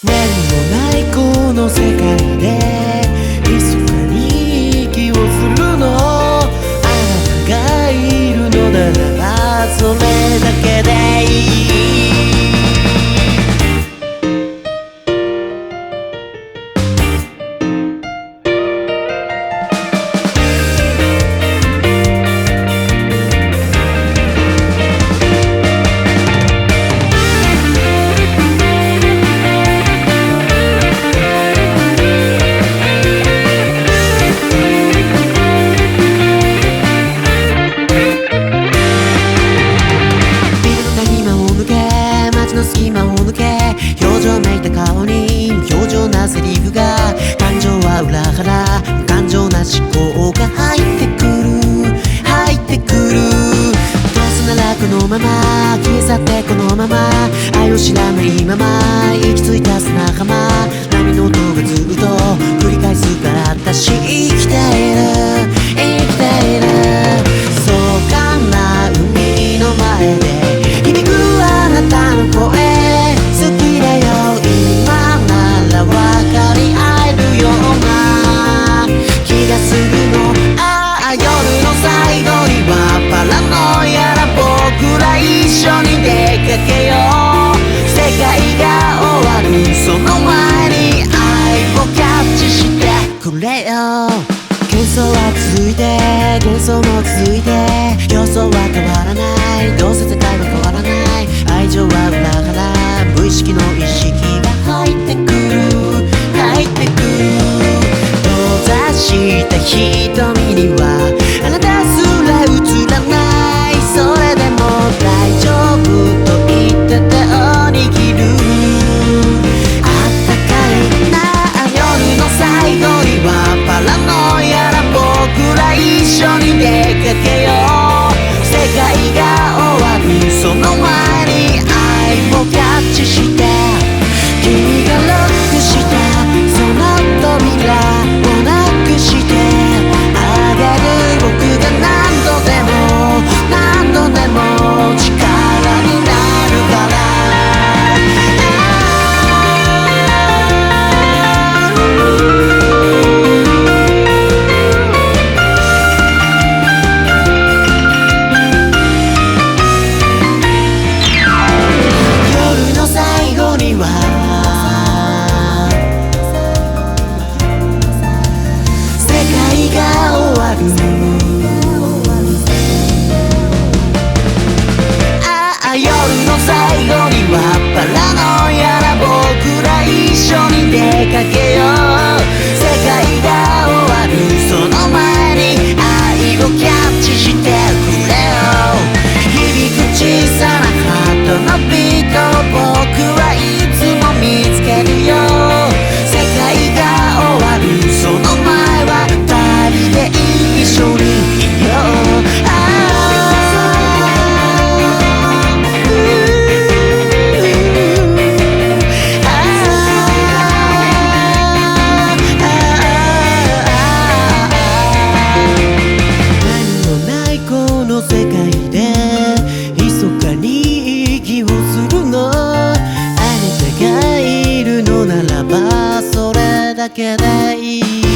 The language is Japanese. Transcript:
何もないこの世界で密かに息をするの、あなたがいるのならばそれだけでいい。隙間を抜け表情めいた顔に表情なセリフが、感情は裏腹無感情な思考が入ってくる入ってくる。どうせならこのまま消え去ってこのまま愛を知らないまま行き着いた砂浜、波の音がずっと繰り返すから私生きている生きている。そうかな海の前で響くあなたの声好きだよ、今なら分かり合えるような気がするの。ああ夜の最後にはパラノイアな僕ら一緒に出かけよう。世界が終わるその前に愛をキャッチしてくれよ。幻想は続いて幻想も続いて予想は変わらない、どうせ世界は変わらない、愛情は裏腹無意識の意識が入ってくる入ってくる。閉ざした瞳にはあなたすら映らない、それでも大丈夫と言って手を握る。あったかいな夜の最後にはパラノイアな僕ら一緒に出かけよう。世界が終わるその前に愛をキャッチして君がロックしたその扉をなくしてあげる。僕が何度でも何度でも力になるから。夜の最後にはパラノイアな僕ら一緒に出かけよう。世界が終わるその前に愛をキャッチしてくれよ。響く小さなハートのビートを僕はいつも見つけるよ。世界が終わるその前は二人で一緒にいよう。世界で密かに息をするの、あなたがいるのならばそれだけでいい。